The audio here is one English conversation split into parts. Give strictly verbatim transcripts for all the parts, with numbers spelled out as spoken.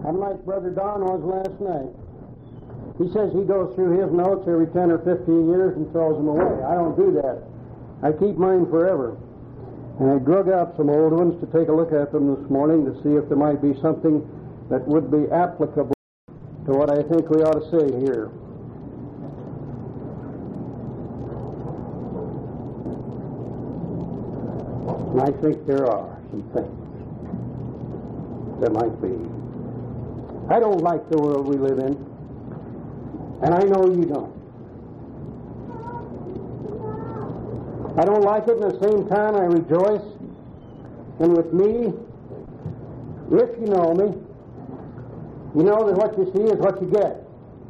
I'm like Brother Don was last night. He says he goes through his notes every ten or fifteen years and throws them away. I don't do that. I keep mine forever. And I drug out some old ones to take a look at them this morning to see if there might be something that would be applicable to what I think we ought to say here. And I think there are some things there might be. I don't like the world we live in, and I know you don't. I don't like it, and at the same time I rejoice. And with me, if you know me, you know that what you see is what you get.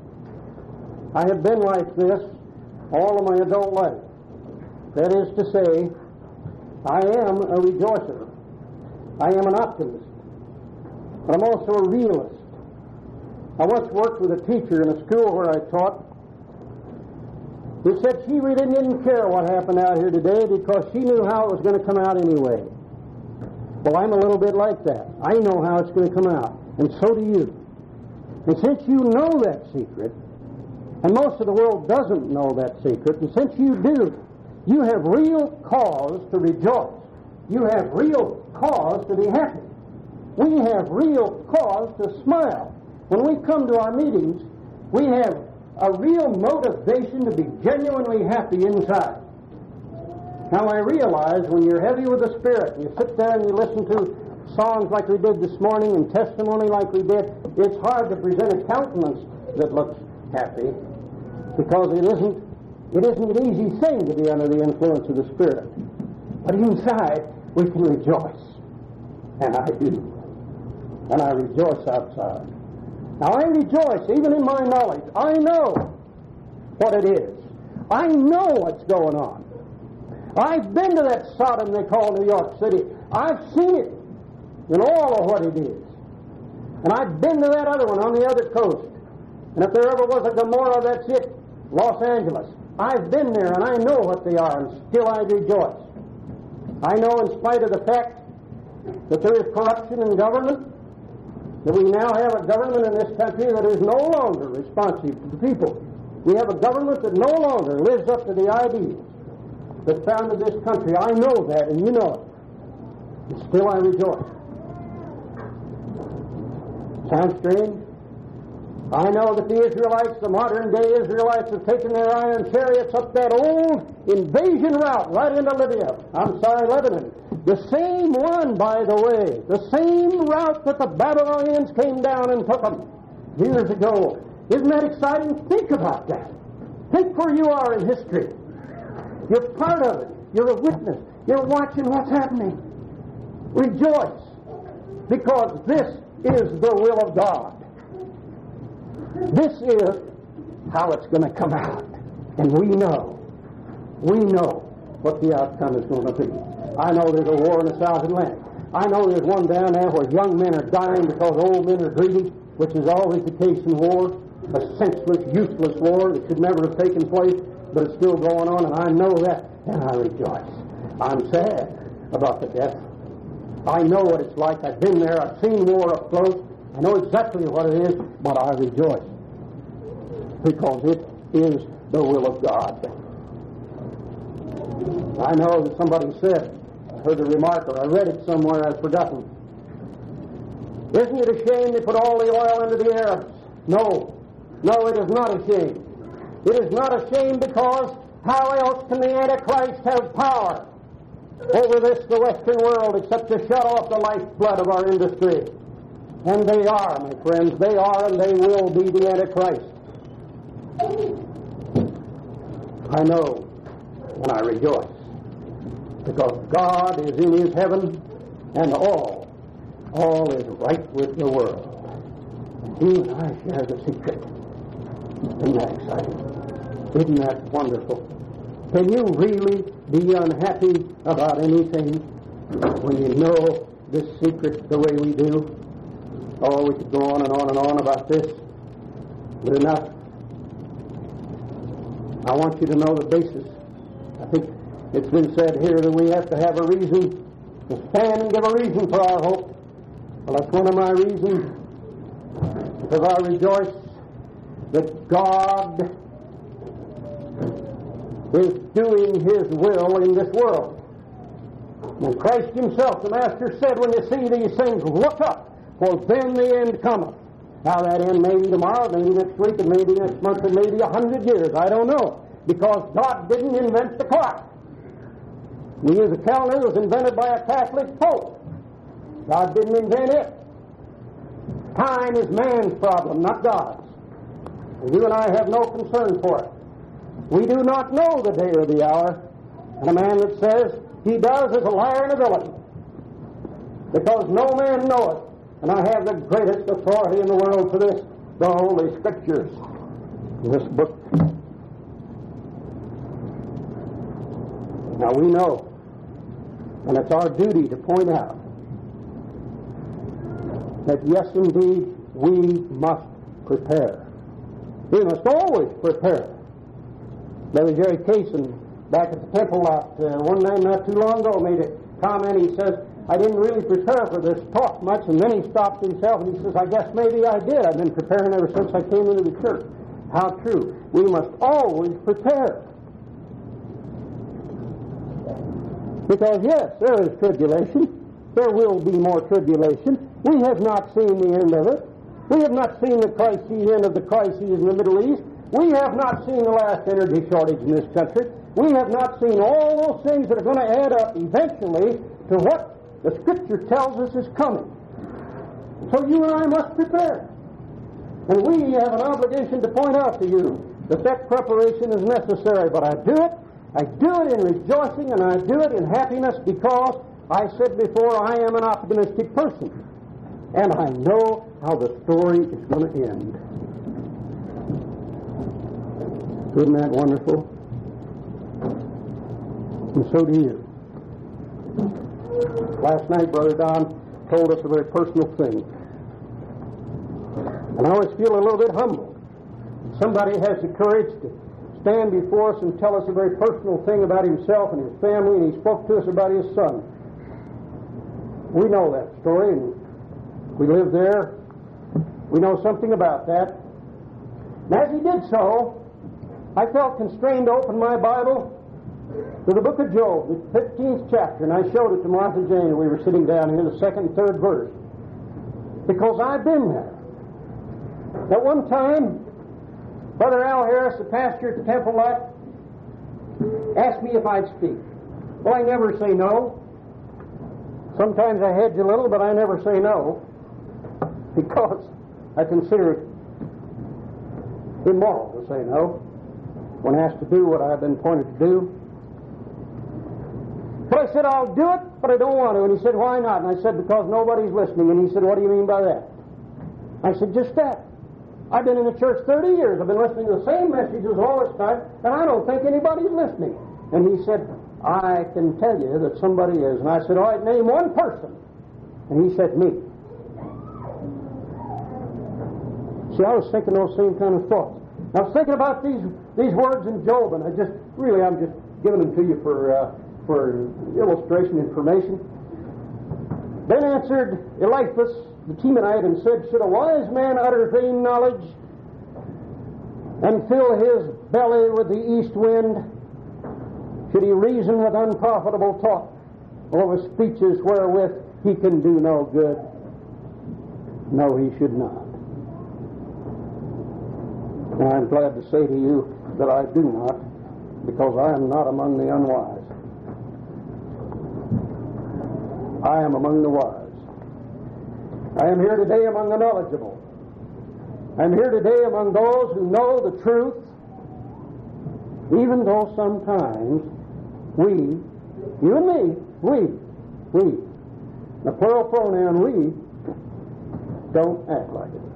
I have been like this all of my adult life. That is to say, I am a rejoicer. I am an optimist. But I'm also a realist. I once worked with a teacher in a school where I taught who said she really didn't care what happened out here today because she knew how it was going to come out anyway. Well, I'm a little bit like that. I know how it's going to come out, and so do you. And since you know that secret, and most of the world doesn't know that secret, and since you do, you have real cause to rejoice. You have real cause to be happy. We have real cause to smile. When we come to our meetings, we have a real motivation to be genuinely happy inside. Now, I realize when you're heavy with the Spirit, and you sit there and you listen to songs like we did this morning and testimony like we did, it's hard to present a countenance that looks happy because it isn't, it isn't an easy thing to be under the influence of the Spirit. But inside, we can rejoice. And I do. And I rejoice outside. Now, I rejoice even in my knowledge. I know what it is. I know what's going on. I've been to that Sodom they call New York City. I've seen it in all of what it is. And I've been to that other one on the other coast. And if there ever was a Gomorrah, that's it, Los Angeles. I've been there, and I know what they are, and still I rejoice. I know, in spite of the fact that there is corruption in government, that we now have a government in this country that is no longer responsive to the people. We have a government that no longer lives up to the ideals that founded this country. I know that, and you know it. And still I rejoice. Sounds strange? I know that the Israelites, the modern-day Israelites, have taken their iron chariots up that old invasion route right into Libya. I'm sorry, Lebanon. The same one, by the way, the same route that the Babylonians came down and took them years ago. Isn't that exciting? Think about that. Think where you are in history. You're part of it. You're a witness. You're watching what's happening. Rejoice, because this is the will of God. This is how it's going to come out. And we know, we know what the outcome is going to be. I know there's a war in the South Atlantic. I know there's one down there where young men are dying because old men are greedy, which is always the case in war, a senseless, useless war that should never have taken place, but it's still going on, and I know that, and I rejoice. I'm sad about the death. I know what it's like. I've been there. I've seen war up close. I know exactly what it is, but I rejoice because it is the will of God. I know that somebody said, I heard a remark, or I read it somewhere, I've forgotten. Isn't it a shame they put all the oil into the Arabs? No. No, it is not a shame. It is not a shame because how else can the Antichrist have power over this, the Western world, except to shut off the lifeblood of our industry? And they are, my friends, they are and they will be the Antichrist. I know and I rejoice because God is in his heaven and all, all is right with the world. And he and I share the secret. Isn't that exciting? Isn't that wonderful? Can you really be unhappy about anything when you know this secret the way we do? Oh, we could go on and on and on about this, but enough. I want you to know the basis. I think it's been said here that we have to have a reason to stand and give a reason for our hope. Well, that's one of my reasons. because I rejoice that God is doing His will in this world. And Christ Himself, the Master, said, when you see these things, look up, for then the end cometh. Now that end may be tomorrow, maybe next week, and maybe next month, and maybe a hundred years. I don't know. Because God didn't invent the clock. We use a calendar that was invented by a Catholic Pope. God didn't invent it. Time is man's problem, not God's. And you and I have no concern for it. We do not know the day or the hour. And a man that says he does is a liar in ability. Because no man knoweth. And I have the greatest authority in the world for this, the Holy Scriptures. This book. Now we know, and it's our duty to point out, that yes, indeed, we must prepare. We must always prepare. Brother Jerry Cason, back at the temple lot, uh, one night not too long ago, made a comment. He says, I didn't really prepare for this talk much, and then he stopped himself and he says, I guess maybe I did. I've been preparing ever since I came into the church. How true. We must always prepare. Because, yes, there is tribulation. There will be more tribulation. We have not seen the end of it. We have not seen the crisis, end of the crises in the Middle East. We have not seen the last energy shortage in this country. We have not seen all those things that are going to add up eventually to what the Scripture tells us is coming. So you and I must prepare. And we have an obligation to point out to you that that preparation is necessary. But I do it. I do it in rejoicing, and I do it in happiness because I said before I am an optimistic person. And I know how the story is going to end. Isn't that wonderful? And so do you. Last night, Brother Don told us a very personal thing. And I always feel a little bit humbled. Somebody has the courage to stand before us and tell us a very personal thing about himself and his family, and he spoke to us about his son. We know that story, and we live there. We know something about that. And as he did so, I felt constrained to open my Bible to the book of Job, the fifteenth chapter, and I showed it to Martha Jane. We were sitting down here, the second and third verse. Because I've been there. At one time, Brother Al Harris, the pastor at the Temple Lot, asked me if I'd speak. Well, I never say no. Sometimes I hedge a little, but I never say no, because I consider it immoral to say no when asked to do what I've been appointed to do. But I said, I'll do it, but I don't want to. And he said, why not? And I said, because nobody's listening. And he said, what do you mean by that? I said, just that. I've been in the church thirty years. I've been listening to the same messages all this time, and I don't think anybody's listening. And he said, I can tell you that somebody is. And I said, all right, name one person. And he said, me. See, I was thinking those same kind of thoughts. I was thinking about these these words in Job, and I just, really, I'm just giving them to you for, uh, for illustration, information. Then answered Eliphaz, the Temanite, and said, should a wise man utter vain knowledge and fill his belly with the east wind? Should he reason with unprofitable talk, or with speeches wherewith he can do no good? No, he should not. And I'm glad to say to you that I do not, because I am not among the unwise. I am among the wise. I am here today among the knowledgeable. I am here today among those who know the truth, even though sometimes we, you and me, we, we, the plural pronoun we, don't act like it.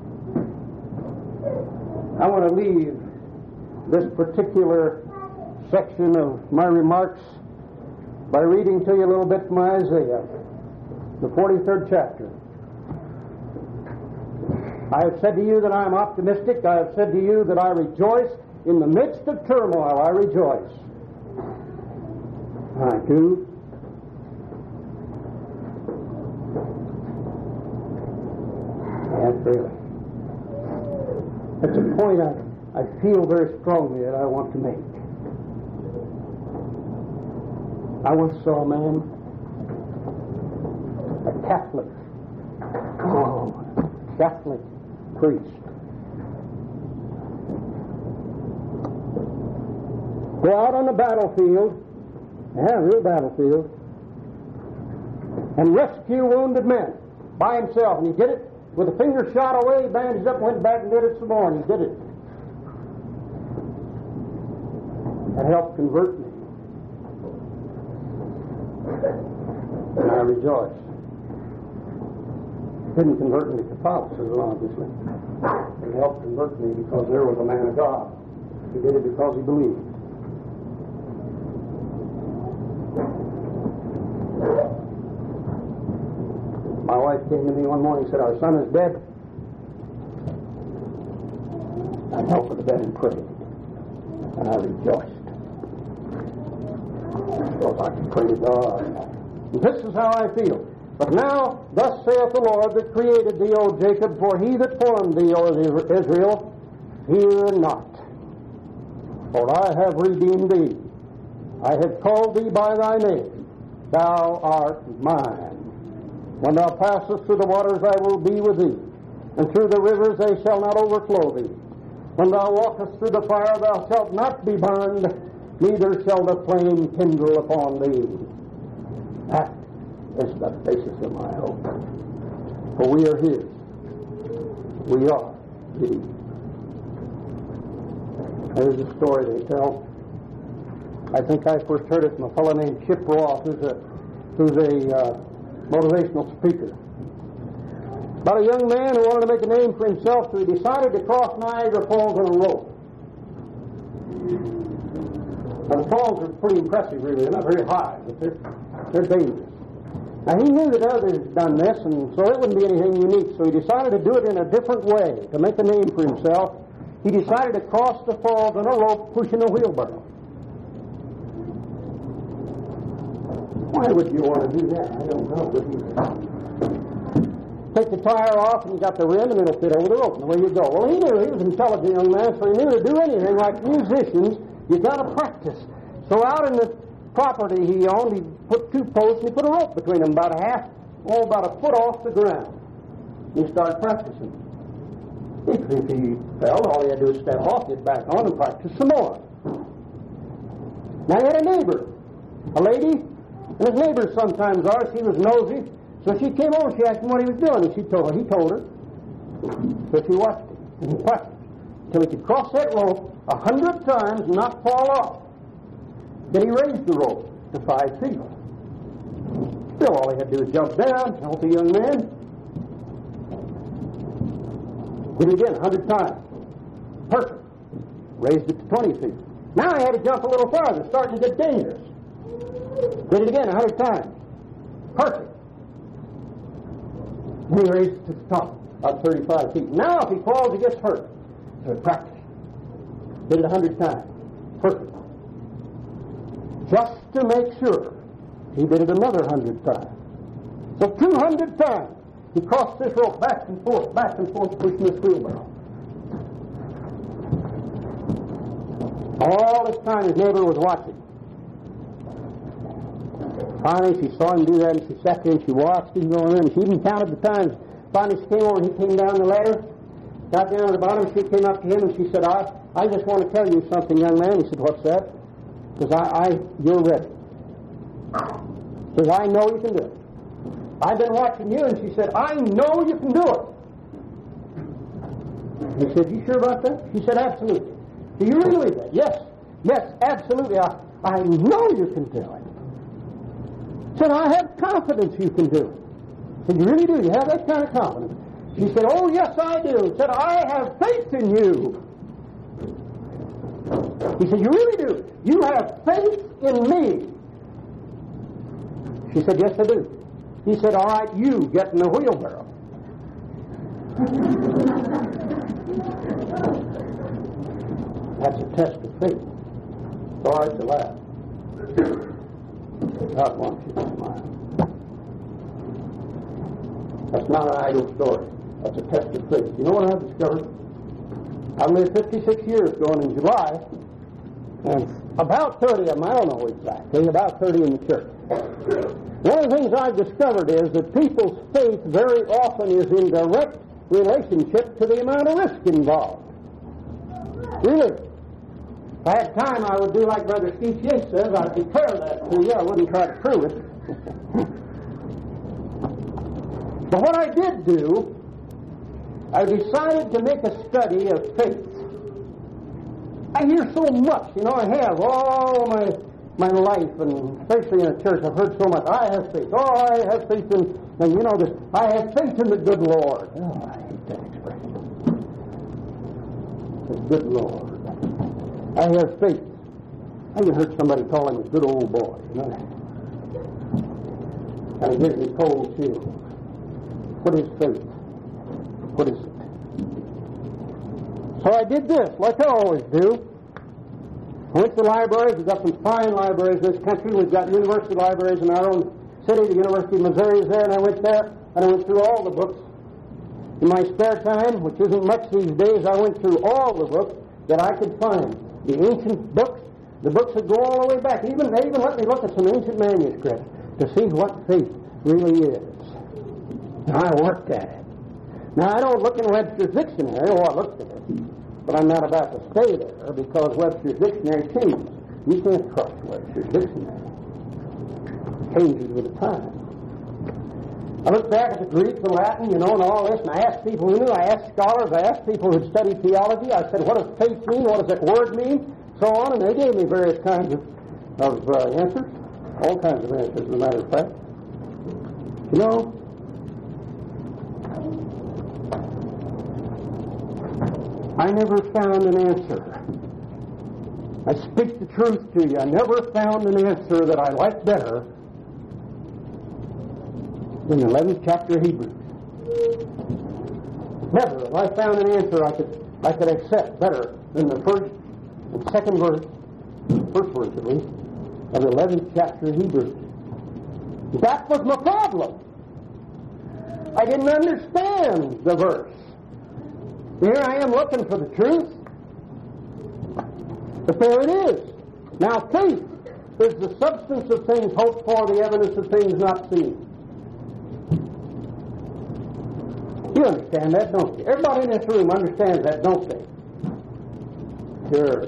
I want to leave this particular section of my remarks by reading to you a little bit from Isaiah, the forty-third chapter. I have said to you that I am optimistic. I have said to you that I rejoice. In the midst of turmoil, I rejoice. I do. Yes, really. That's a point I, I feel very strongly that I want to make. I once saw a man, a Catholic, oh, Catholic priest, go out on the battlefield, yeah, real battlefield, and rescue wounded men by himself. And he did it with a finger shot away, he bandaged up, went back and did it some more, and he did it. That helped convert me. And I rejoice. Didn't convert me to Catholicism, obviously. It helped convert me because there was a man of God. He did it because he believed. My wife came to me one morning and said, "Our son is dead." I knelt for the bed and prayed. And I rejoiced. Because I can pray to God. And this is how I feel. But now, thus saith the Lord that created thee, O Jacob, for he that formed thee, O Israel, fear not. For I have redeemed thee. I have called thee by thy name. Thou art mine. When thou passest through the waters, I will be with thee. And through the rivers, they shall not overflow thee. When thou walkest through the fire, thou shalt not be burned, neither shall the flame kindle upon thee. That is the basis of my hope. For we are his. We are his. There's a story they tell. I think I first heard it from a fellow named Chip Roth, who's a, who's a uh, motivational speaker. About a young man who wanted to make a name for himself, so he decided to cross Niagara Falls on a rope. Now, the falls are pretty impressive, really. They're not very high, but they're, they're dangerous. Now, he knew that others had done this, and so it wouldn't be anything unique, so he decided to do it in a different way, to make a name for himself. He decided to cross the falls on a rope pushing a wheelbarrow. Why would you want to do that? I don't know. Take the tire off, and you got the rim, and it'll fit over the rope, and away you go. Well, he knew. He was an intelligent young man, so he knew to do anything like musicians, you got to practice. So out in the property he owned, he put two posts, and he put a rope between them, about a half, oh, about a foot off the ground. He started practicing. If, if he fell, all he had to do was step off, get back on, and practice some more. Now he had a neighbor, a lady, and his neighbors sometimes are. She was nosy, so she came over, she asked him what he was doing, and she told her, he told her. So she watched him, and he practiced, till he could cross that rope a hundred times and not fall off. Then he raised the rope to five feet. Still, all he had to do was jump down, healthy young man. Did it again a hundred times. Perfect. Raised it to twenty feet. Now he had to jump a little farther, starting to get dangerous. Did it again a hundred times. Perfect. Then he raised it to the top, about thirty-five feet. Now if he falls, he gets hurt. So he practiced. Did it a hundred times. Perfect. Just to make sure, he did it another hundred times. So two hundred times, he crossed this rope back and forth, back and forth, pushing this wheelbarrow. All this time, his neighbor was watching. Finally, she saw him do that, and she sat there and she watched him going in, and she even counted the times. Finally, she came over and he came down the ladder, got down at the bottom. She came up to him and she said, I, I just want to tell you something, young man. He said, what's that? Because I, I, you're ready. Because I know you can do it. I've been watching you, and she said, I know you can do it. He said, you sure about that? She said, absolutely. Do you really believe that? Yes. Yes, absolutely. I, I know you can do it. He said, I have confidence you can do it. He said, you really do? You have that kind of confidence? She said, oh, yes, I do. He said, I have faith in you. He said, you really do? You have faith in me. She said, yes, I do. He said, all right, you get in the wheelbarrow. That's a test of faith. It's all right to laugh. God wants you to smile. That's not an idle story. That's a test of faith. You know what I've discovered? I've lived fifty-six years going in July, and about thirty of them, I don't know exactly, about thirty in the church. One of the things I've discovered is that people's faith very often is in direct relationship to the amount of risk involved. Really. If I had time, I would do like Brother Steve Yates says. I'd declare that to you. I wouldn't try to prove it. But what I did do, I decided to make a study of faith. I hear so much, you know, I have all my my life, and especially in the church, I've heard so much. I have faith. Oh, I have faith in, and you know this, I have faith in the good Lord. Oh, I hate that expression. The good Lord. I have faith. I even heard somebody call him a good old boy, you know. And it gives me cold chills. What is faith? What is it? So I did this, like I always do. I went to the libraries. We've got some fine libraries in this country. We've got university libraries in our own city. The University of Missouri is there, and I went there, and I went through all the books. In my spare time, which isn't much these days, I went through all the books that I could find. The ancient books, the books that go all the way back. Even They even let me look at some ancient manuscripts to see what faith really is. Now, I worked at it. Now, I don't look in Webster's Dictionary. Oh, I looked at it. But I'm not about to stay there because Webster's Dictionary changes. You can't trust Webster's Dictionary. It changes with the time. I looked back at the Greek, the Latin, you know, and all this, and I asked people who knew. I asked scholars. I asked people who had studied theology. I said, what does faith mean? What does that word mean? So on, and they gave me various kinds of, of uh, answers. All kinds of answers, as a matter of fact. You know, I never found an answer. I speak the truth to you. I never found an answer that I like better than the eleventh chapter of Hebrews. Never have I found an answer I could I could accept better than the first and second verse, first verse at least, of the eleventh chapter of Hebrews. That was my problem. I didn't understand the verse. Here I am looking for the truth. But there it is. Now faith is the substance of things hoped for, the evidence of things not seen. You understand that, don't you? Everybody in this room understands that, don't they? Sure.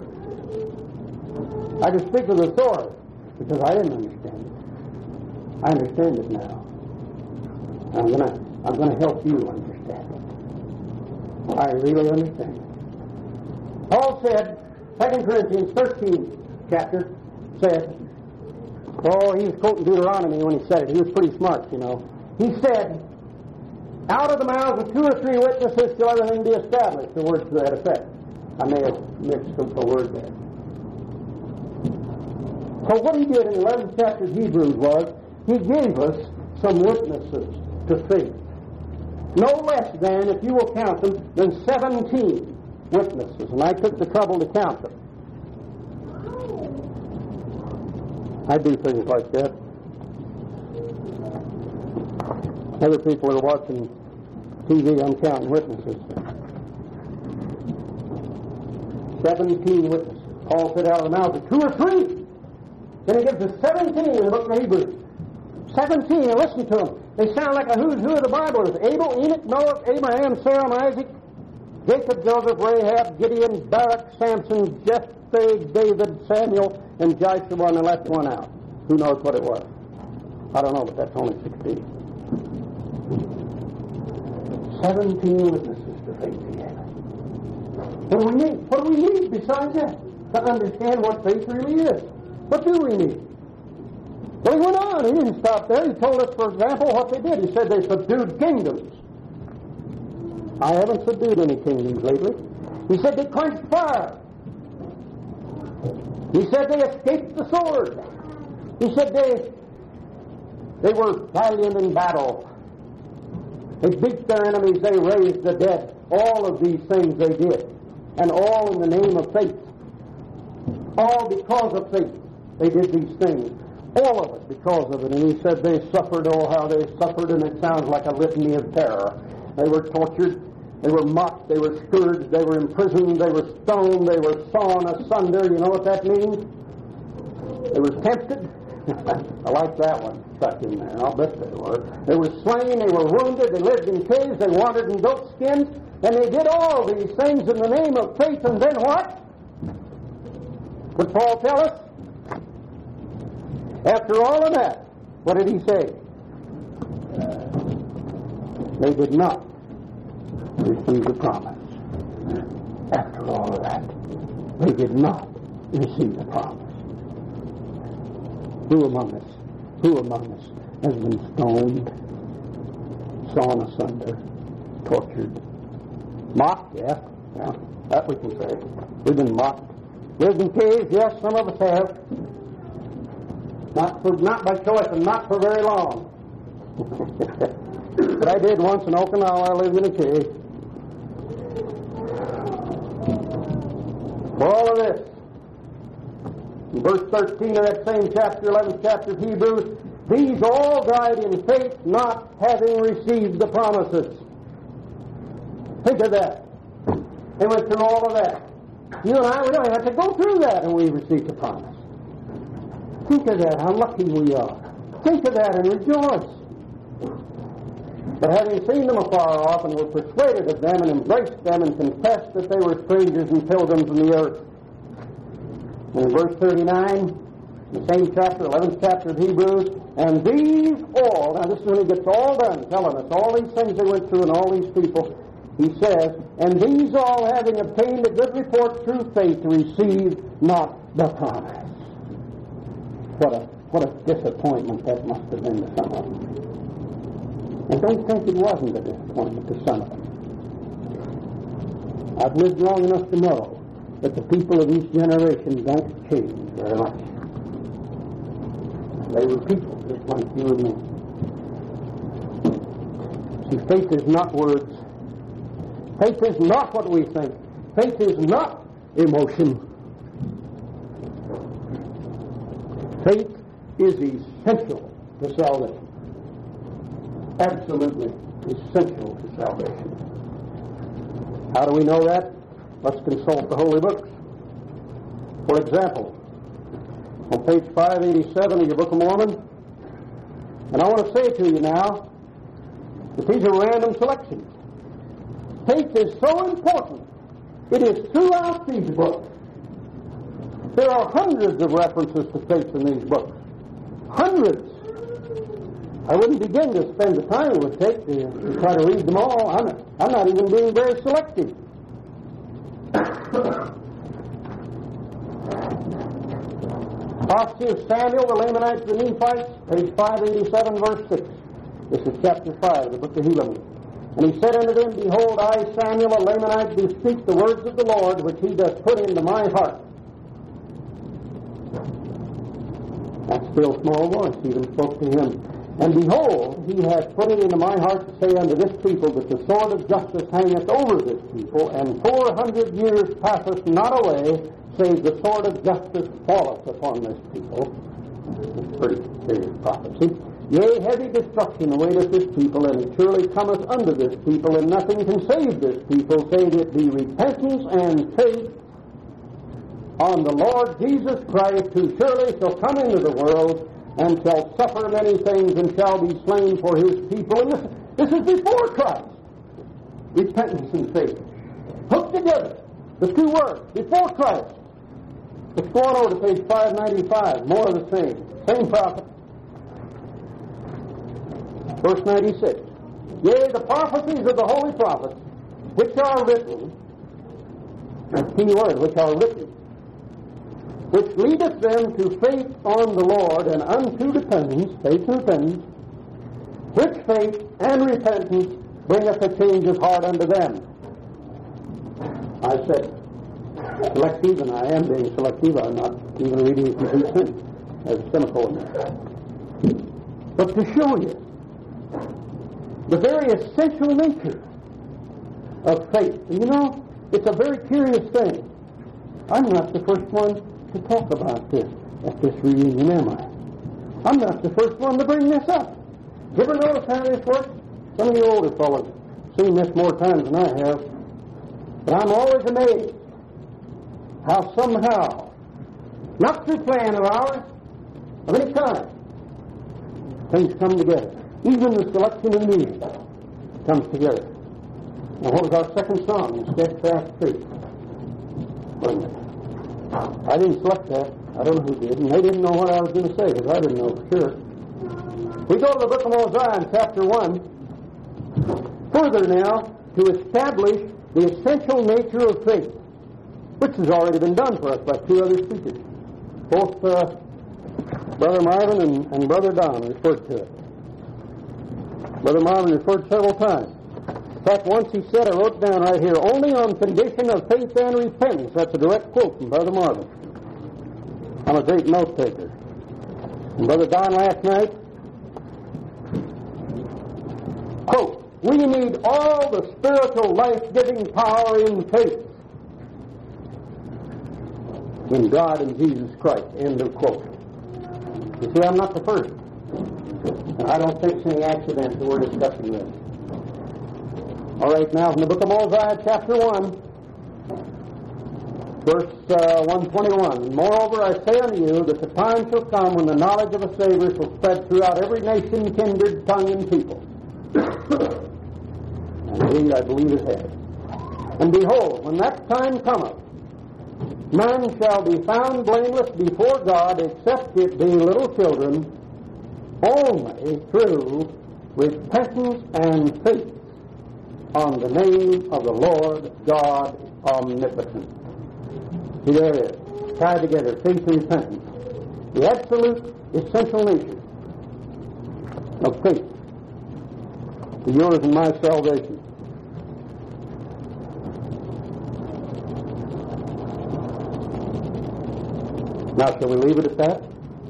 I can speak with authority because I didn't understand it. I understand it now. I'm gonna I'm gonna help you understand it. I really understand it. Paul said, Second Corinthians thirteen chapter said, oh, he was quoting Deuteronomy when he said it. He was pretty smart, you know. He said, out of the mouths of two or three witnesses shall everything be established. The words to that effect. I may have mixed up the word there. So what he did in the eleventh chapter of Hebrews was, he gave us some witnesses to faith. No less than, if you will count them, than seventeen witnesses. And I took the trouble to count them. I do things like that. Other people are watching T V, I'm counting witnesses. Seventeen witnesses. Paul said out of the mouth of two or three. Then he gives us seventeen in the book of Hebrews. Seventeen, and listen to them. They sound like a who's who of the Bible. There's Abel, Enoch, Noah, Abraham, Sarah, and Isaac, Jacob, Joseph, Rahab, Gideon, Barak, Samson, Jephthah, David, Samuel, and Joshua, and the left one out. Who knows what it was? I don't know, but that's only sixteen. Seventeen witnesses to faith together. What do we need? What do we need besides that? To understand what faith really is. What do we need? Well, he went on. He didn't stop there. He told us, for example, what they did. He said they subdued kingdoms. I haven't subdued any kingdoms lately. He said they quenched fire. He said they escaped the sword. He said they they were valiant in battle. They beat their enemies. They raised the dead. All of these things they did. And all in the name of faith. All because of faith. They did these things. All of it because of it. And he said they suffered, oh, how they suffered, and it sounds like a litany of terror. They were tortured. They were mocked, they were scourged, they were imprisoned, they were stoned, they were sawn asunder. You know what that means? They were tempted. I like that one stuck in there. I'll bet they were. They were slain, they were wounded, they lived in caves, they wandered in goat skins, and they did all these things in the name of faith, and then what? Would Paul tell us? After all of that, what did he say? They did not receive the promise. After all of that, they did not receive the promise. Who among us, who among us has been stoned, sawn asunder, tortured, mocked? Yeah, yeah, that we can say. We've been mocked. Lived in caves, yes, some of us have. Not for, not by choice and not for very long. But I did once in Okinawa. I lived in a cave. For all of this, in verse thirteen of that same chapter, eleventh chapter of Hebrews, these all died in faith, not having received the promises. Think of that. They went through all of that. You and I, we don't have to go through that, and we received the promise. Think of that, how lucky we are. Think of that and rejoice. But having seen them afar off, and were persuaded of them, and embraced them, and confessed that they were strangers and pilgrims in the earth. And in verse thirty-nine, the same chapter, eleventh chapter of Hebrews, and these all, now this is when he gets all done, telling us all these things they went through and all these people, he says, and these all, having obtained a good report through faith, received not the promise. What a, what a disappointment that must have been to some of them. I don't think it wasn't a disappointment to some of them. I've lived long enough to know that the people of each generation don't change very much. They were people just like you and me. See, faith is not words. Faith is not what we think. Faith is not emotion. Faith is essential to salvation. Absolutely essential to salvation. How do we know that? Let's consult the Holy Books. For example, on page five eighty-seven of your Book of Mormon, and I want to say to you now that these are random selections. Faith is so important. It is throughout these books. There are hundreds of references to faith in these books. Hundreds. I wouldn't begin to spend the time it would take to, to try to read them all. I'm not, I'm not even being very selective. Prophecy of Samuel, the Lamanites, the Nephites, page five eighty-seven, verse six. This is chapter five of the book of Helaman. And he said unto them, behold, I, Samuel, a Lamanite, do speak the words of the Lord, which he doth put into my heart. That still small voice even spoke to him. And behold, he hath put it into my heart to say unto this people, that the sword of justice hangeth over this people, and four hundred years passeth not away, save the sword of justice falleth upon this people. It's pretty serious prophecy. Yea, heavy destruction awaiteth this people, and it surely cometh unto this people, and nothing can save this people, save it be repentance and faith on the Lord Jesus Christ, who surely shall come into the world, and shall suffer many things, and shall be slain for his people. And this, this is before Christ. Repentance and faith. Hooked together. The two words. Before Christ. Let's go on over to page five ninety-five. More of the same. Same prophet. Verse ninety-six. Yea, the prophecies of the holy prophets, which are written, that's the key word, which are written, which leadeth them to faith on the Lord, and unto repentance, faith and repentance, which faith and repentance bringeth a change of heart unto them. I said selective, and I am being selective. I'm not even reading a complete sentence. There's a semicolon there. But to show you the very essential nature of faith. You know, it's a very curious thing. I'm not the first one to talk about this at this reunion, am I? I'm not the first one to bring this up. You ever notice how this works? Some of you older fellows seen this more times than I have, but I'm always amazed how somehow, not through plan of ours, of any kind, things come together. Even the selection of music comes together. Now, what was our second song? Steadfast Faith. Wasn't it? I didn't select that. I don't know who did, and they didn't know what I was going to say, because I didn't know for sure. We go to the book of Mosiah in chapter one, further now, to establish the essential nature of faith, which has already been done for us by two other speakers. Both uh, Brother Marvin and, and Brother Don referred to it. Brother Marvin referred several times. In fact, once he said, I wrote down right here, only on condition of faith and repentance. That's a direct quote from Brother Marvin. I'm a great note taker. And Brother Don last night, quote, we need all the spiritual life-giving power in faith in God and Jesus Christ, end of quote. You see, I'm not the first. And I don't think it's any accident that we're discussing this. All right, now from the book of Mosiah, chapter one, verse uh, one twenty-one. Moreover, I say unto you that the time shall come when the knowledge of a Savior shall spread throughout every nation, kindred, tongue, and people. And indeed, I believe it has. And behold, when that time cometh, none shall be found blameless before God, except it be little children, only through repentance and faith on the name of the Lord God Omnipotent. See, there it is. Tied together, faith and repentance. The absolute essential nature of faith. For yours and my salvation. Now, shall we leave it at that?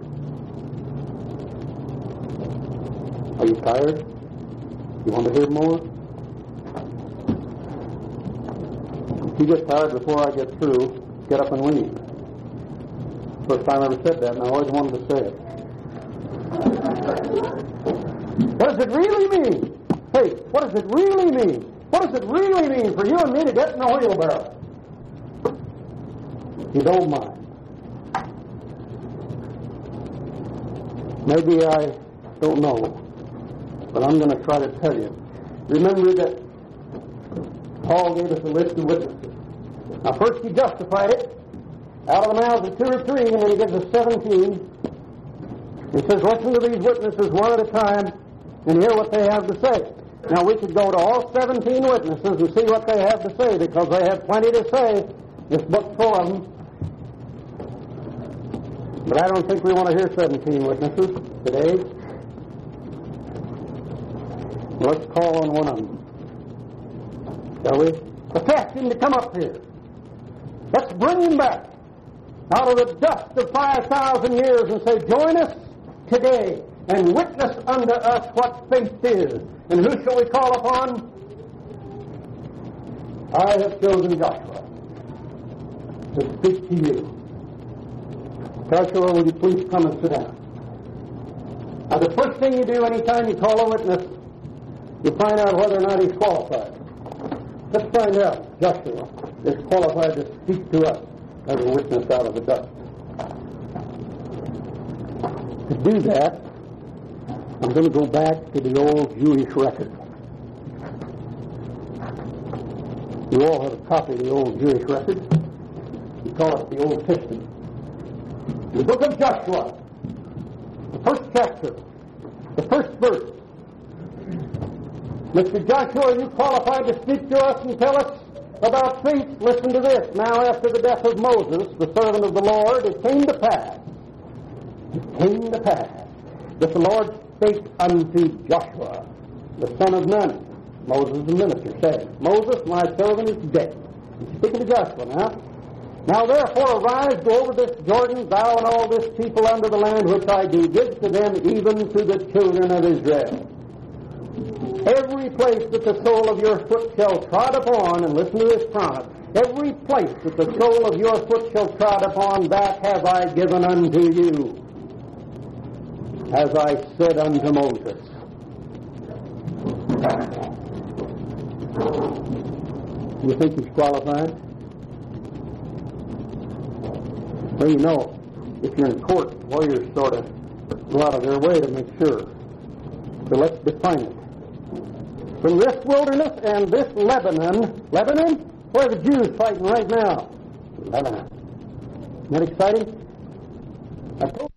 Are you tired? You want to hear more? If you get tired before I get through, get up and leave. First time I ever said that, and I always wanted to say it. What does it really mean? Faith, what does it really mean? What does it really mean for you and me to get in a wheelbarrow? If you don't mind. Maybe I don't know, but I'm going to try to tell you. Remember that Paul gave us a list of witnesses. Now, first he justified it out of the mouths of two or three, and then he gives us seventeen. He says, listen to these witnesses one at a time and hear what they have to say. Now, we could go to all seventeen witnesses and see what they have to say, because they have plenty to say. This book's full of them. But I don't think we want to hear seventeen witnesses today. Let's call on one of them. Shall we? Let's ask him to come up here. Let's bring him back out of the dust of five thousand years and say, join us today and witness unto us what faith is. And who shall we call upon? I have chosen Joshua to speak to you. Joshua, will you please come and sit down? Now, the first thing you do anytime you call a witness, you find out whether or not he's qualified. Let's find out Joshua is qualified to speak to us as a witness out of the dust. To do that, I'm going to go back to the old Jewish record. You all have a copy of the old Jewish record. We call it the Old Testament. The book of Joshua, the first chapter, the first verse. Mister Joshua, are you qualified to speak to us and tell us about faith? Listen to this. Now, after the death of Moses, the servant of the Lord, it came to pass, it came to pass, that the Lord spake unto Joshua, the son of Nun, Moses the minister, saying, Moses, my servant, is dead. He's speaking to Joshua now. Now therefore arise, go over this Jordan, thou and all this people unto the land which I do give to them, even to the children of Israel. Every place that the sole of your foot shall trod upon, and listen to this promise, every place that the sole of your foot shall trod upon, that have I given unto you, as I said unto Moses. You think he's qualified? Well, you know, if you're in court, lawyers sort of go out of their way to make sure. So let's define it. From this wilderness and this Lebanon, Lebanon? Where are the Jews fighting right now? Lebanon. Isn't that exciting? I told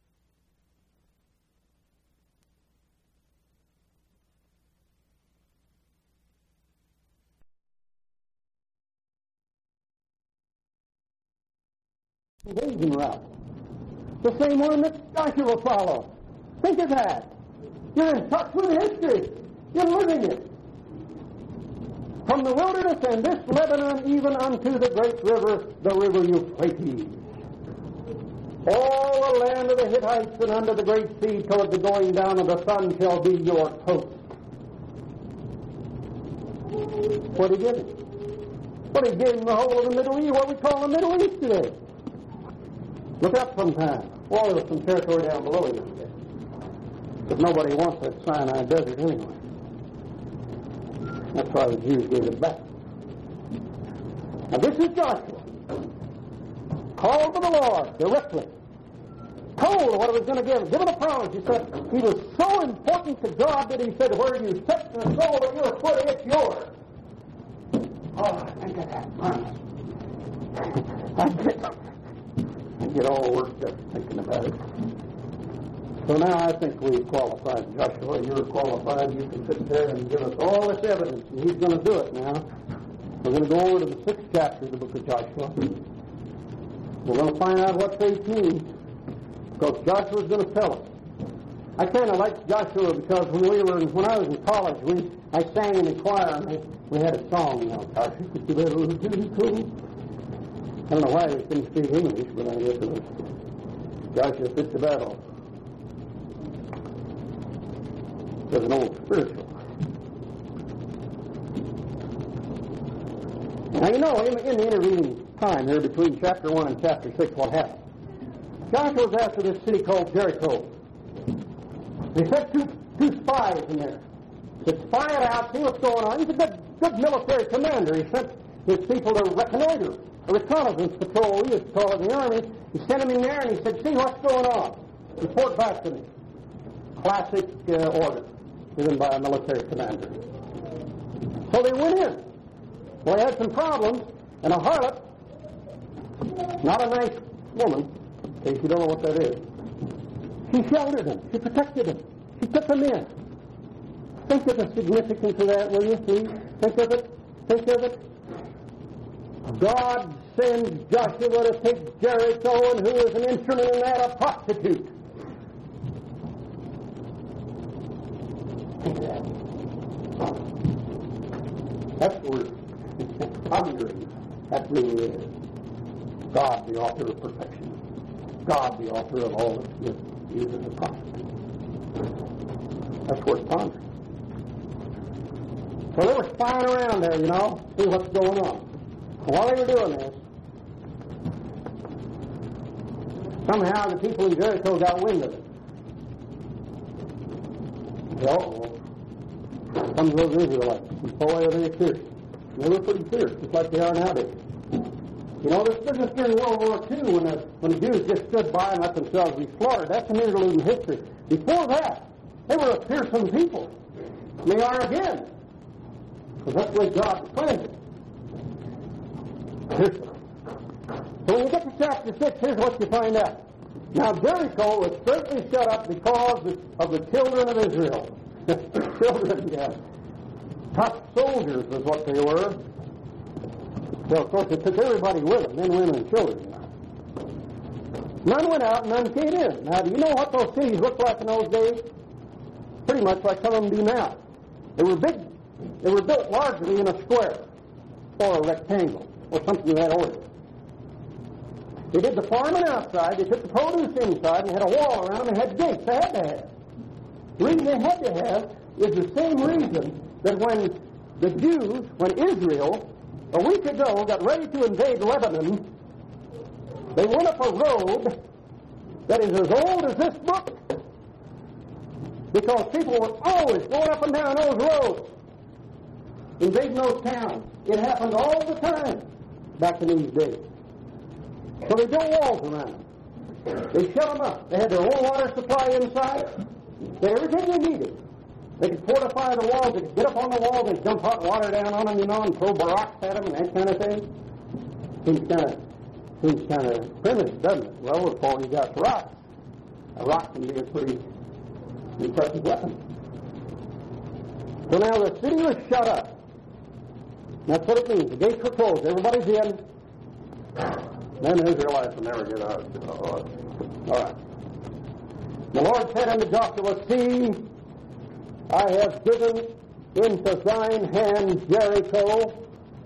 invasion route. The same one that Joshua followed. Think of that. You're in touch with history. You're living it. From the wilderness and this Lebanon even unto the great river, the river Euphrates. All the land of the Hittites and under the great sea toward the going down of the sun shall be your coast. What did he give him? What did he give him the whole of the Middle East, what we call the Middle East today? Look up sometime. Well, there was some territory down below you. But nobody wants that Sinai desert anyway. That's why the Jews gave it back. Now this is Joshua. Called to the Lord directly. Told what he was going to give him. Given a promise. He said he was so important to God that he said, where you set the sole of your foot, it's yours. Oh, think of that promise. I get, I get all worked up thinking about it. So now I think we've qualified Joshua. You're qualified. You can sit there and give us all this evidence. And he's going to do it now. We're going to go over to the sixth chapter of the book of Joshua. We're going to find out what faith means. Because Joshua's going to tell us. I kind of like Joshua because when we were, when I was in college, we I sang in the choir and we, we had a song, you know, Joshua, could you let a little duty cool? I don't know why we couldn't speak English, but I guess it was Joshua fit the battle. There's an old spiritual. Now, you know, in, in the intervening time here between chapter one and chapter six, what happened? Joshua was after this city called Jericho. He sent two, two spies in there to spy it out, see what's going on. He's a good, good military commander. He sent his people to reconnoiter, a reconnaissance patrol, we used to call it in the Army. He sent them in there and he said, see what's going on. Report back to me. Classic uh, order given by a military commander. So they went in. Well, they had some problems, and a harlot, not a nice woman, in case you don't know what that is, she sheltered them. She protected them. She took them in. Think of the significance of that, will you, please? Think of it. Think of it. God sends Joshua to take Jericho, and who is an instrument in that? A prostitute. Think of that. That's the word. Pondering. That really is. God, the author of perfection. God, the author of all that's good, uses a prostitute. That's worth pondering. So they were spying around there, you know, see what's going on. And while they were doing this, somehow the people in Jericho got wind of it. Uh-oh. Some of those Israelites, and boy, are they fierce. They were pretty fierce, just like they are nowadays. You know, this business during World War Two, when the, when the Jews just stood by and let themselves be slaughtered, that's an interlude in history. Before that, they were a fearsome people. And they are again. Because that's the way God planned it. So when you get to chapter six, here's what you find out. Now, Jericho was straightly shut up because of the children of Israel. Children, yeah. Tough soldiers was what they were. Well, of course, it took everybody with them, men, women, and children. None went out, none came in. Now, do you know what those cities looked like in those days? Pretty much like some of them do now. They were big. They were built largely in a square or a rectangle or something of that order. They did the farming outside. They took the produce inside and had a wall around them and had gates. They had to have. The reason they had to have is the same reason that when the Jews, when Israel, a week ago, got ready to invade Lebanon, they went up a road that is as old as this book, because people were always going up and down those roads. invading those towns. It happened all the time back in these days. So they built walls around them. They shut them up. They had their own water supply inside. They had everything they needed. They could fortify the walls. They could get up on the walls and dump hot water down on them, you know, and throw rocks at them and that kind of thing. Seems kind of seems kind of primitive, doesn't it? Well, before you got rocks, a rock can be a pretty impressive weapon. So now the city was shut up. That's what it means. The gates were closed. Everybody's in. Then the Israelites will never get out. All right. The Lord said unto Joshua, See, I have given into thine hand Jericho,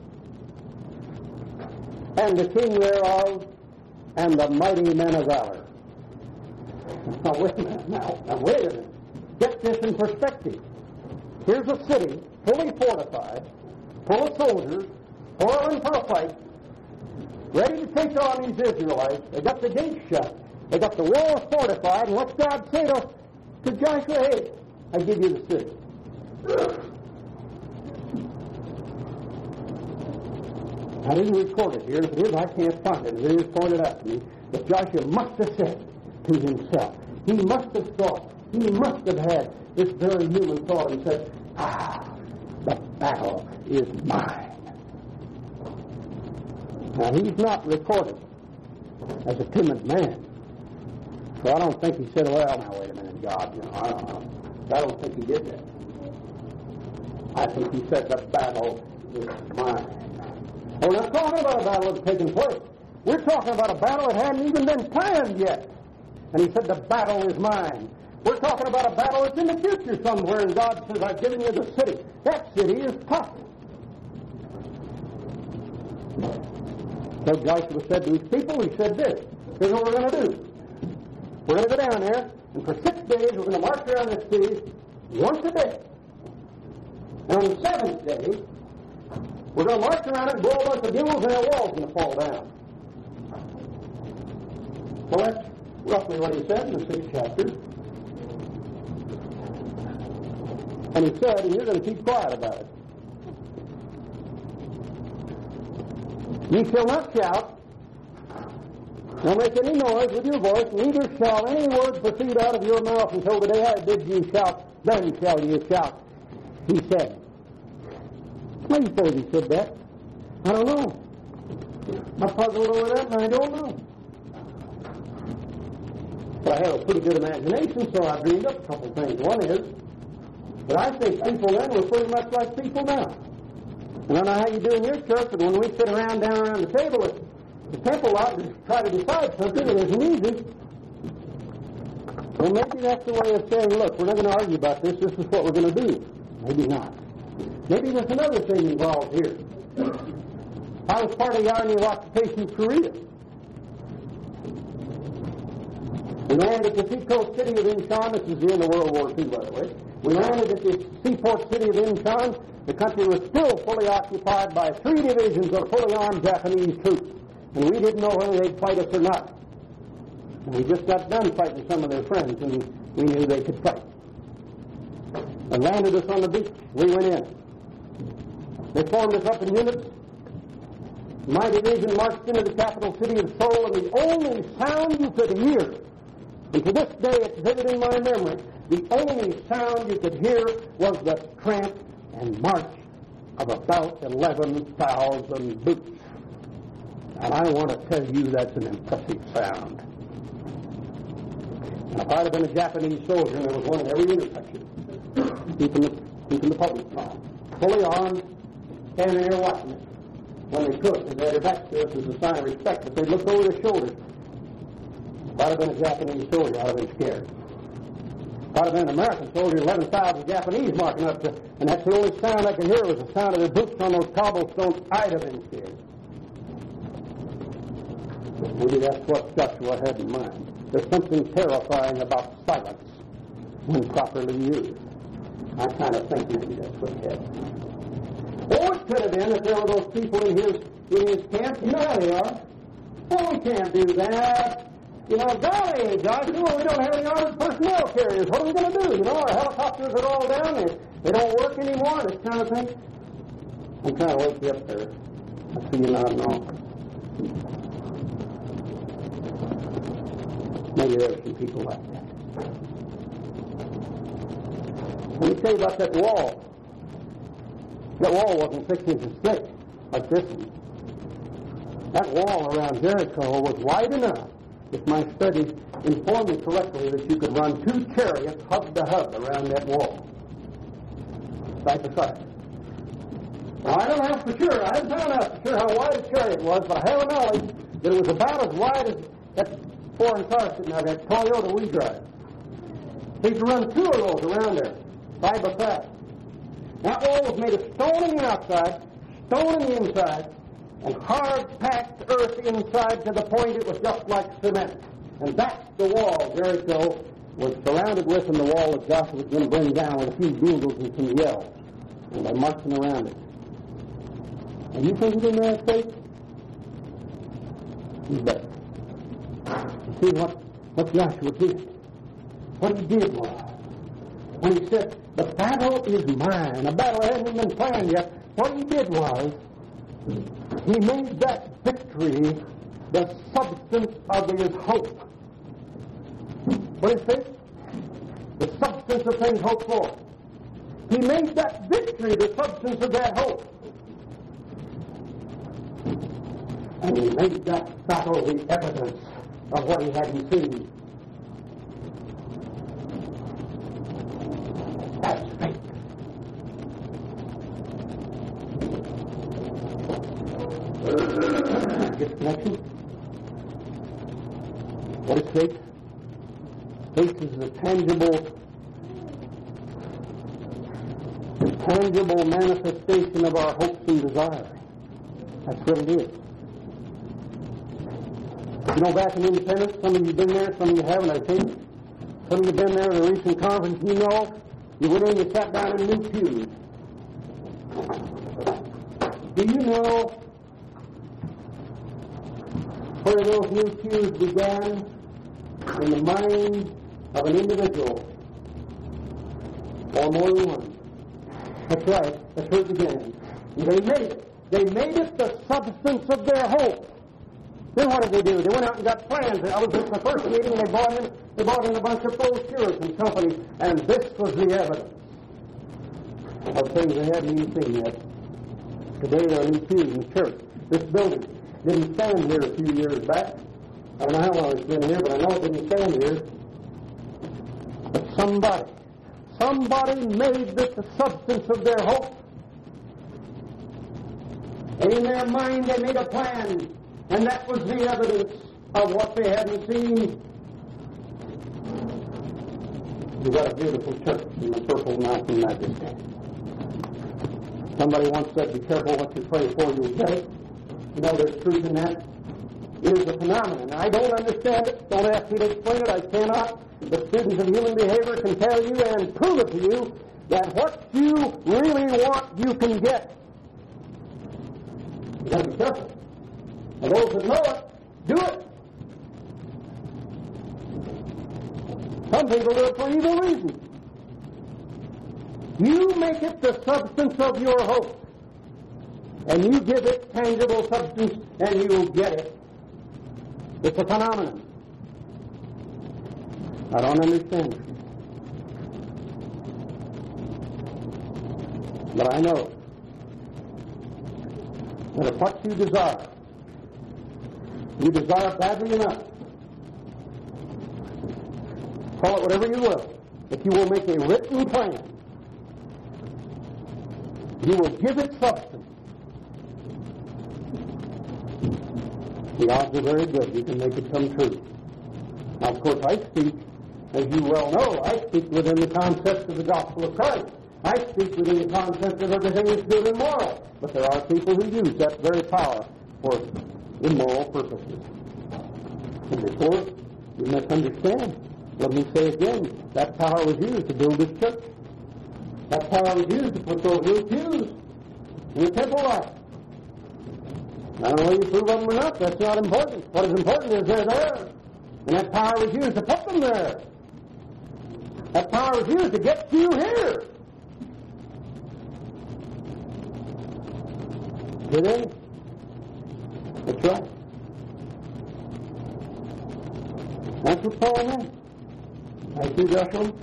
and the king thereof, and the mighty men of valor. Now, wait a minute. Now, now, wait a minute. Get this in perspective. Here's a city fully fortified, full of soldiers, pouring for a fight, ready to take on these Israelites. They got the gates shut. They got the walls fortified. And what's God say to, to Joshua? Hey, I give you the city. I didn't record it here. If it is, I can't find it. It is pointed out to me that Joshua must have said to himself, he must have thought, he must have had this very human thought and said, ah, the battle is mine. Now, he's not recorded as a timid man. So I don't think he said, well, now, wait a minute, God, you know, I don't know. I don't think he did that. I think he said the battle is mine. And we're not talking about a battle that's taken place. We're talking about a battle that hadn't even been planned yet. And he said, the battle is mine. We're talking about a battle that's in the future somewhere, and God says, I've given you the city. That city is tough. So Joshua said to his people, he said this, here's what we're going to do. We're going to go down there, and for six days we're going to march around this city once a day. And on the seventh day, we're going to march around it and blow a bunch of bugles, and their walls going to fall down. Well, that's roughly what he said in the sixth chapter. And he said, and you're going to keep quiet about it. Ye shall not shout, nor make any noise with your voice, neither shall any word proceed out of your mouth until the day I bid you shout, then shall you shout. He said. Why do you suppose he said that? I don't know. I'm puzzled over that, and I don't know. But I have a pretty good imagination, so I dreamed up a couple of things. One is that I think people then were pretty much like people now. I don't know how you do in your church, but when we sit around down around the table at the temple lot and try to decide something, it isn't easy. Well, maybe that's the way of saying, look, we're not going to argue about this. This is what we're going to do. Maybe not. Maybe there's another thing involved here. I was part of the Army of Occupation Korea. We landed at the seacoast city of Incheon. This is the end of World War Two, by the way. We landed at the seaport city of Incheon. The country was still fully occupied by three divisions of fully armed Japanese troops. And we didn't know whether they'd fight us or not. And we just got done fighting some of their friends, and we knew they could fight. They landed us on the beach. We went in. They formed us up in units. My division marched into the capital city of Seoul, and the only sound you could hear, and to this day it's vivid in my memory, the only sound you could hear was the tramp and march of about eleven thousand boots. And I want to tell you that's an impressive sound. Now, if I'd have been a Japanese soldier, and there was one in every intersection, keeping the, keeping the public calm, fully armed, standing there watching it when they could, and they had their backs to us as a sign of respect, but they'd look over their shoulders. If I'd have been a Japanese soldier, I'd have been scared. If I'd have been an American soldier, eleven thousand Japanese marching up to, and that's the only sound I could hear was the sound of their boots on those cobblestones, I'd have been scared. Maybe that's what Joshua had in mind. There's something terrifying about silence when properly used. I kind of think maybe that's what he had in mind. Or it could have been that there were those people in his in his camp. You know how they are. Oh, we can't do that. You know, golly, Joshua, we don't have any armored personnel carriers. What are we going to do? You know, our helicopters are all down. They, they don't work anymore, this kind of thing. I'm trying to wake you up there. I see you nodding off. Maybe there are some people like that. Let me tell you about that wall. That wall wasn't six inches thick like this one. That wall around Jericho was wide enough, if my studies inform me correctly, that you could run two chariots hub to hub around that wall, side to side. Now, I don't know for sure, I haven't found out for sure how wide a chariot was, but I have a knowledge that it was about as wide as that foreign car sitting out, that Toyota we drive. So you could run two of those around there, side by side. That wall was made of stone on the outside, stone on the inside, and hard-packed earth inside to the point it was just like cement. And that's the wall Jericho was surrounded with, and the wall that Joshua was going to bring down with a few bugles and some yells. And they're marching around it. And you think he didn't have faith? You bet. You see what, what Joshua did? What he did was, when he said, the battle is mine, a battle hasn't even been planned yet, what he did was, he made that victory the substance of his hope. What is faith? The substance of things hoped for. He made that victory the substance of that hope. And he made that battle the evidence of what he hadn't seen. That's faith. Get connection? What is faith? Faith is the tangible, the tangible manifestation of our hopes and desires. That's what it is. You know, back in Independence, some of you have been there, some of you haven't, I think. Some of you have been there at a recent conference, you know, you went in and sat down in new pews. Do you know where those new pews began? In the mind of an individual, or more than one. That's right, that's where it began. And they made it. They made it the substance of their hope. Then what did they do? They went out and got plans. I was at the first meeting, they brought in, they brought in a bunch of brochures and companies, and this was the evidence of things they hadn't even seen yet. Today there are new pews in church. This building didn't stand here a few years back. I don't know how long it's been here, but I know it didn't stand here. But somebody, somebody made this the substance of their hope. And in their mind they made a plan, and that was the evidence of what they hadn't seen. We've got a beautiful church in the Purple Mountain Majesty. Somebody once said, be careful what you pray for, you'll get it. You know, there's truth in that. It is a phenomenon. I don't understand it. Don't ask me to explain it. I cannot. The students of human behavior can tell you and prove it to you that what you really want, you can get. You've got to be careful. And those that know it, do it. Some people do it for evil reasons. You make it the substance of your hope. And you give it tangible substance, and you'll get it. It's a phenomenon. I don't understand it. But I know that if what you desire, you desire badly enough, call it whatever you will, if you will make a written plan, you will give it substance. The odds are very good. You can make it come true. Now, of course, I speak, as you well know, I speak within the concept of the gospel of Christ. I speak within the concept of everything that's good and moral. But there are people who use that very power for immoral purposes. And therefore, you must understand. Let me say again, that power was used to build this church. That power was used to put those new pews in the temple lot. I don't know whether you prove them or not. That's not important. What is important is they're there. And that power was used to put them there. That power was used to get you here. Did they? That's right. That's what Paul meant. Thank you, Joshua.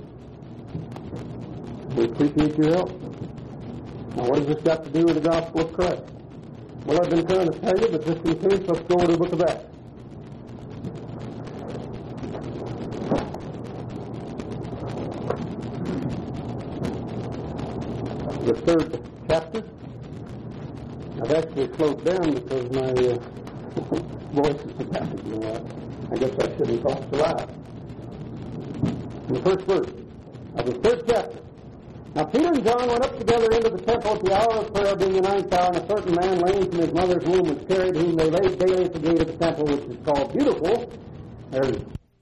We appreciate your help. Now, what has this got to do with the gospel of Christ? Well, I've been trying to tell you, but just in case, let's go to the book of Acts. The third chapter. I've actually slowed down because my uh, voice is fantastic. You know, I guess I shouldn't talk so loud. In the first verse of the third chapter. Now Peter and John went up together into the temple at the hour of prayer, being the ninth hour, and a certain man lame from his mother's womb was carried, whom they laid daily at the gate of the temple, which is called Beautiful. There's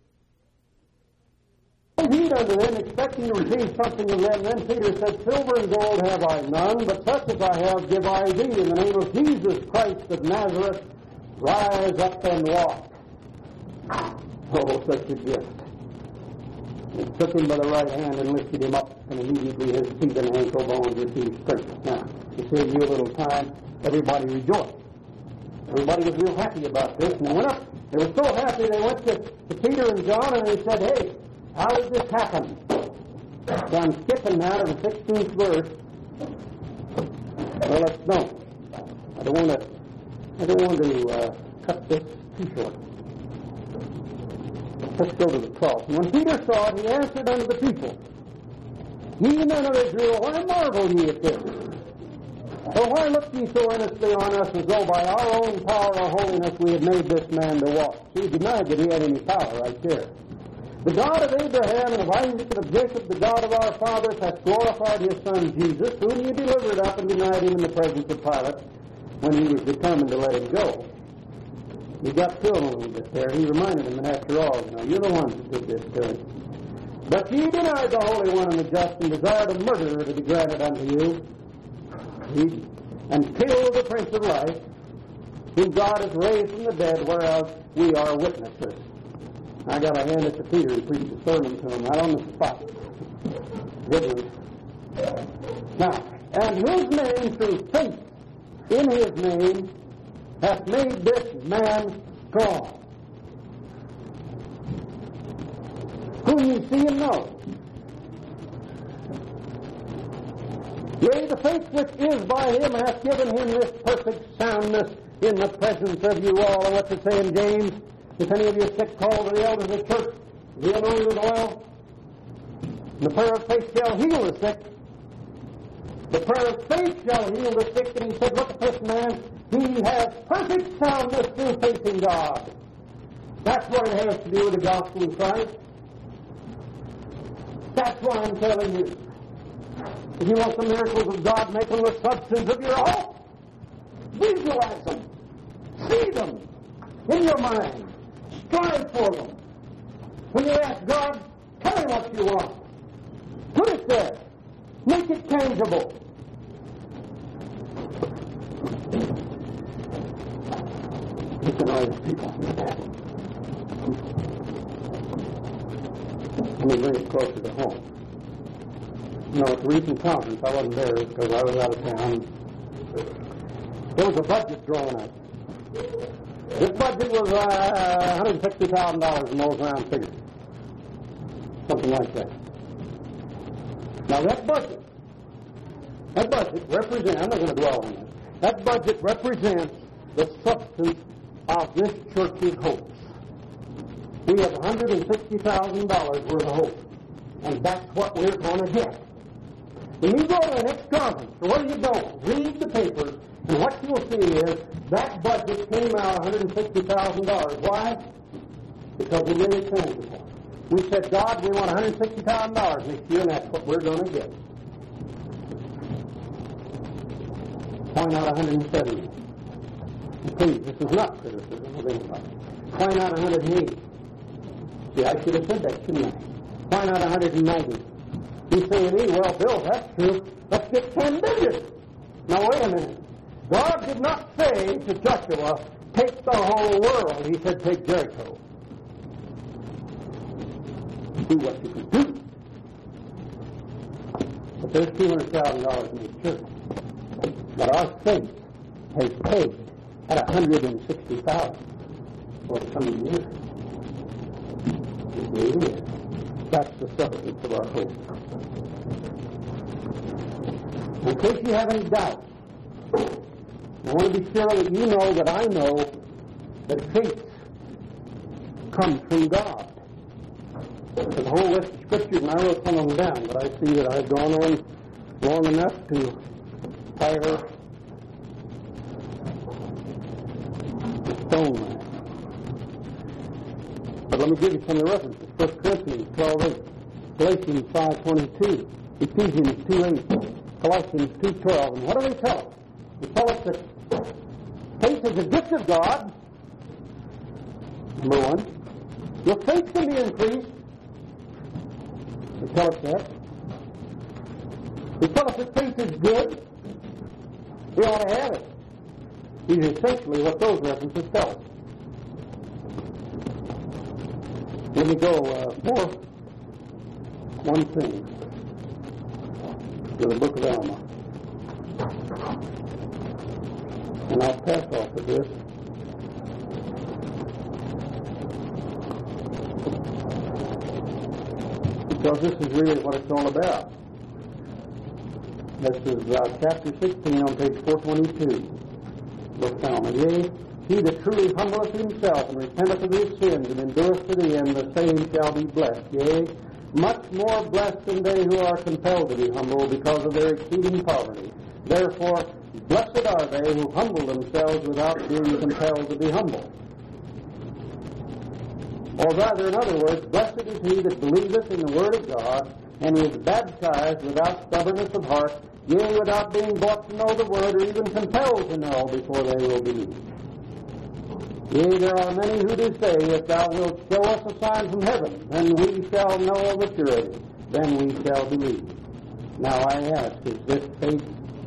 heed unto them, expecting to receive something of them. Then Peter said, Silver and gold have I none, but such as I have give I thee. In the name of Jesus Christ of Nazareth, rise up and walk. Oh, such a gift. He took him by the right hand and lifted him up, and immediately his feet and ankle bones received strength. Now, to save you a little time, everybody rejoiced. Everybody was real happy about this, and they went up. They were so happy, they went to, to Peter and John, and they said, hey, how did this happen? So I'm skipping now to the sixteenth verse. Well, let's know. I don't want to, I don't want to uh, cut this too short. Let's go to the twelfth. And when Peter saw it, he answered unto the people, Ye men of Israel, why marvel ye at this? Or why look ye so earnestly on us, as though by our own power or holiness we had made this man to walk? See, he denied that he had any power right there. The God of Abraham and of Isaac and of Jacob, the God of our fathers, hath glorified his son Jesus, whom ye delivered up and denied him in the presence of Pilate, when he was determined to let him go. He got to him a little bit there. He reminded him, and after all, you know, you're the ones that did this to him. But ye denied the Holy One and the just, and desired a murderer to be granted unto you, he, and killed the Prince of Life, whom God has raised from the dead, whereof we are witnesses. I got to hand it to Peter and preach a sermon to him right on the spot. Good one. Now, and his name, through faith in his name, hath made this man strong, whom ye see and know. Yea, the faith which is by him hath given him this perfect soundness in the presence of you all. And what's it say in James? If any of you sick, call to the elders of the church, be anointed with oil. The prayer of faith shall heal the sick. The prayer of faith shall heal the sick. And he said, look at this man. He has perfect soundness through faith in God. That's what it has to do with the gospel of Christ. That's why I'm telling you. If you want the miracles of God, make them the substance of your hope. Visualize them. See them in your mind. Strive for them. When you ask God, tell me what you want. Put it there. Make it tangible. Listen, all these people. Let me bring it closer to home. You know, at the recent conference, I wasn't there because I was out of town. There was a budget drawn up. This budget was uh, one hundred sixty thousand dollars in those round figures. Something like that. Now that budget, that budget represents, I'm not going to dwell on it, that budget represents the substance of this church's hopes. We have one hundred sixty thousand dollars worth of hope, and that's what we're going to get. When you go to the next conference, or where you don't, read the papers, and what you'll see is that budget came out one hundred sixty thousand dollars. Why? Because we made it tangible. We said, God, we want one hundred sixty thousand dollars next year, and that's what we're going to get. Point out one hundred seventy. Please, this is not criticism of anybody. Point out one hundred eighty. See, I should have said that, shouldn't I? Point out one hundred ninety. He's saying, hey, well, Bill, that's true. Let's get ten billion. Now, wait a minute. God did not say to Joshua, take the whole world. He said, take Jericho. Do what you can do. But there's two hundred thousand dollars in the church. But our faith has pegged at one hundred sixty thousand for the coming year. It is. That's the substance of our hope. In case you have any doubts, I want to be sure that you know that I know that faith comes from God. There's a whole list of scriptures, and I wrote some of them down, but I see that I've gone on long enough to fire the stone man. But let me give you some of the references. First Corinthians twelve eight, Galatians five twenty-two, Ephesians two eight, Colossians two twelve. And what do they tell us? They tell us that faith is a gift of God, number one. Your faith can be increased. They tell us that. They tell us that faith is good. We ought to have it. These are essentially what those references tell us. Let me go uh, for one thing to the book of Alma. And I'll pass off of this. Because this is really what it's all about. This is uh, chapter sixteen on page four twenty-two. Book of Alma. Yea, he that truly humbleth himself and repenteth of his sins and endureth to the end, the same shall be blessed. Yea, much more blessed than they who are compelled to be humble because of their exceeding poverty. Therefore, blessed are they who humble themselves without being compelled to be humble. Or rather, in other words, blessed is he that believeth in the word of God and is baptized without stubbornness of heart, yea, without being brought to know the word or even compelled to know before they will believe. Yea, there are many who do say, if thou wilt show us a sign from heaven, then we shall know of a surety, then we shall believe. Now I ask, is this faith?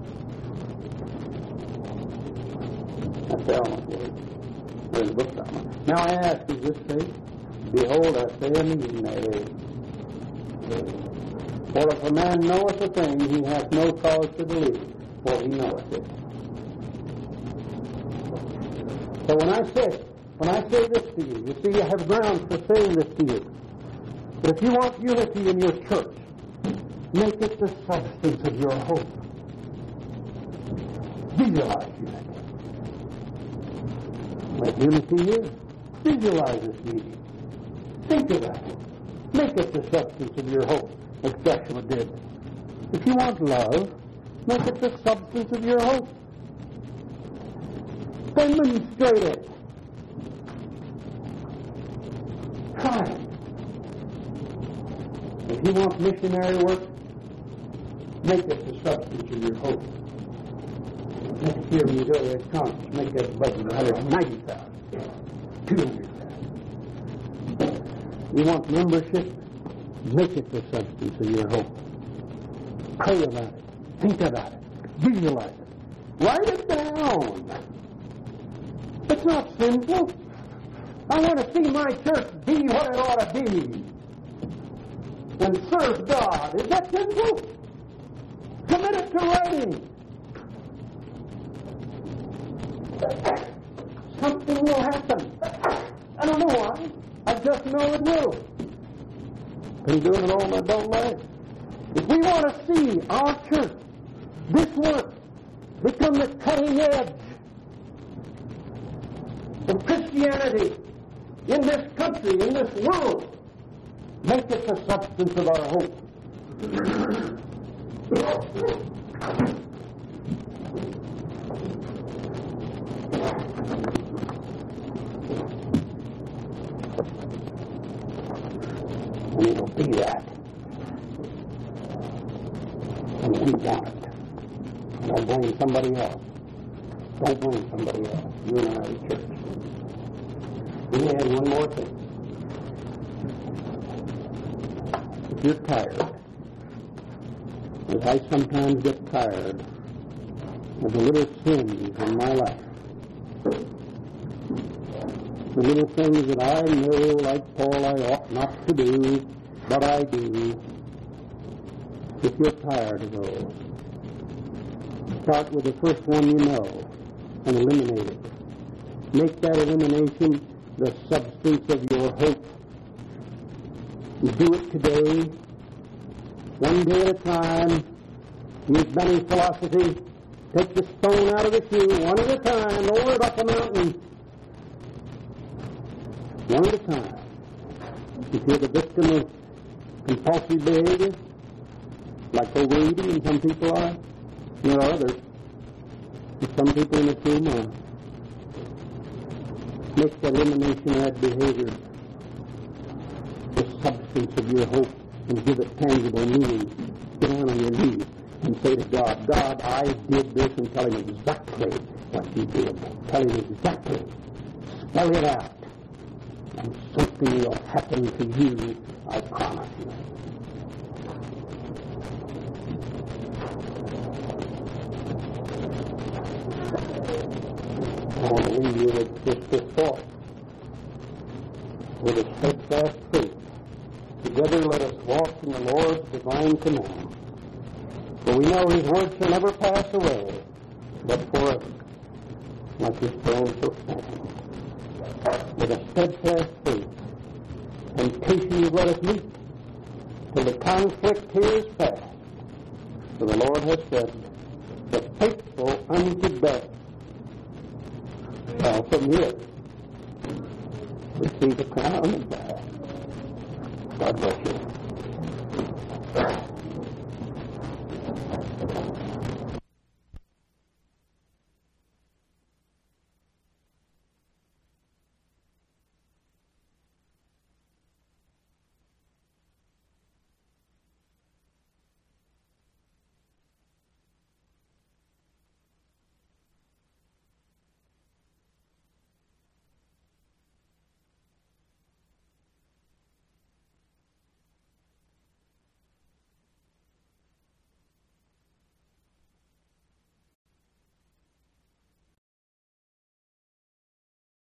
That's the Alma word. There's the book of Alma. Now I ask, is this faith? Behold, I say unto you, nay. For if a man knoweth a thing, he hath no cause to believe, for he knoweth it. So when I say, when I say this to you, you see, I have grounds for saying this to you. But if you want unity in your church, make it the substance of your hope. Visualize unity. Let unity is. Visualize this meeting. Think of that. Make it the substance of your hope, as Joshua did. If you want love, make it the substance of your hope. Demonstrate it. Try it. If you want missionary work, make it the substance of your hope. Next year when you go to that conference, make that budget one hundred ninety thousand, two hundred thousand. You want membership, make it the substance of your hope. Pray about it. Think about it. Visualize it. Write it down. It's not sinful. I want to see my church be what it ought to be and serve God. Is that sinful? Commit it to writing. Something will happen. I don't know why. I just know it will. Been doing it all my adult life. If we want to see our church, this work, become the cutting edge of Christianity in this country, in this world, make it the substance of our hope. And it'll be that. And we want it. Don't blame somebody else. Don't blame somebody else. You and I are the church. We add one more thing. If you're tired, as I sometimes get tired of the little sins in my life, the little things that I know, like Paul, I ought not to do, but I do. If you're tired of those, start with the first one you know. and eliminate it. Make that elimination the substance of your hope. You do it today, one day at a time. Use Benny's philosophy. Take the stone out of the shoe one at a time, lower it up the mountain. One at a time. If you're the victim of compulsive behavior, like overeating, and some people are, there are others, and some people in this room are. Make that elimination of that behavior the substance of your hope and give it tangible meaning. Get down on your knees and say to God, God, I did this, and tell him exactly what you did. Tell him exactly. Spell it out. And something will happen to you, I promise you. I want to leave you with just this thought. With a steadfast faith, together let us walk in the Lord's divine command. For we know his word shall never pass away, but forever, like his throne shall stand. With a steadfast faith, temptations let us meet, till the conflict here is past. For the Lord has said, the faithful unto death shall from here receive a crown of life. God bless you.